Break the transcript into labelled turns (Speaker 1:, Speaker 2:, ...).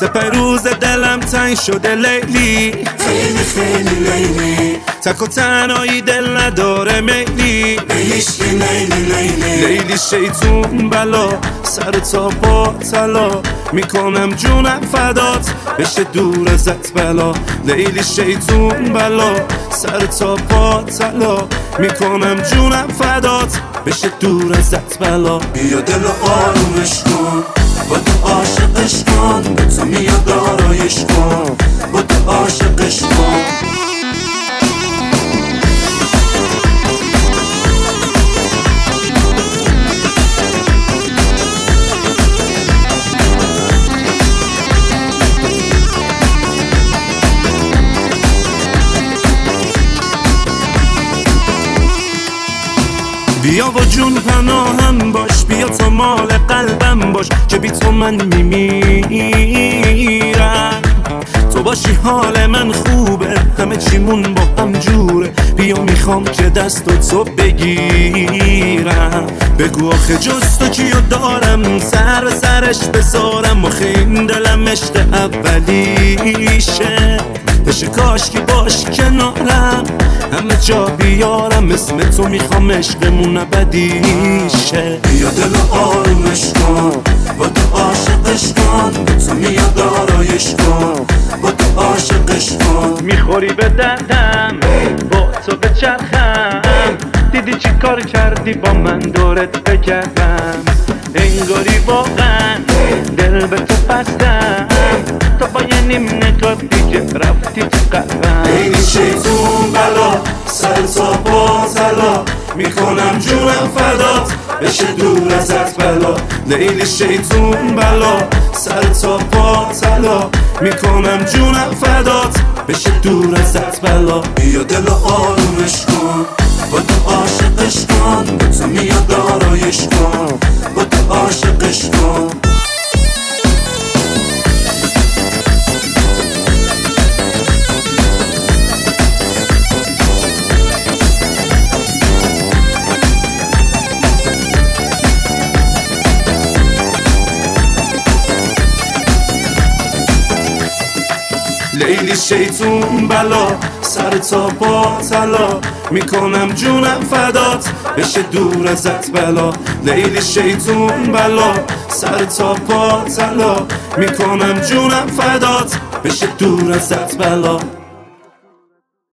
Speaker 1: سپه روز دلم تنگ شده لیلی،
Speaker 2: خیلی خیلی لیلی،
Speaker 1: تک و تنهایی دل نداره میلی،
Speaker 2: لیلیش که لیلی لیلی،
Speaker 1: لیلی شیطون بلا سر تا پا طلا، میکنم جونم فدات بشه دور ازت بلا. لیلی شیطون بلا سر تا پا طلا، میکنم جونم فدات بشه دور ازت بلا.
Speaker 2: بیا دل آرومش کن، با تو عاشقش کن، به تو میاد آرایش کن، با تو عاشقش کن.
Speaker 1: بیا و جون پناهم باش، بیا تو مال قلبم باش که بی تو من میمیرم. تو باشی حال من خوبه، همه چیمون با هم جوره، بیا میخوام که دست تو بگیرم. بگو آخه جز تو کیو دارم، سر به سرش بذارم، آخه این دلم عشق اولیشه، بشه کاش که باشی کنارم، همه جا بیارم اسم تو، میخوام عشقمون ابدیشه.
Speaker 2: بیا دل آرومش کن، با تو عاشقش کن، به تو میاد آرایش کن، با تو عاشقش کن.
Speaker 1: میخوری به دردم با تو بچرخم، دیدی چی کار کردی با من دورت بگردم، انگاری واقعا دل به تو بستم، تا با یه نیم نگاه دیگه رفتی تو قلبم.
Speaker 2: لیلی شیطون بلا سر تا پا طلا، میکنم جونم فدات بشه دور ازت بلا.
Speaker 1: لیلی شیطون بلا سر تا پا طلا، میکنم جونم فدات بشه دور ازت بلا.
Speaker 2: بیا دل آرومش کن، با تو عاشقش کن، به تو میاد آرایش کن، با تو عاشقش کن.
Speaker 1: لیلی شیطون بلا سر تا پا طلا، میکنم جونم فدات بشه دور ازت بلا. لیلی شیطون بلا سر تا پا طلا، میکنم جونم فدات بشه دور ازت بلا.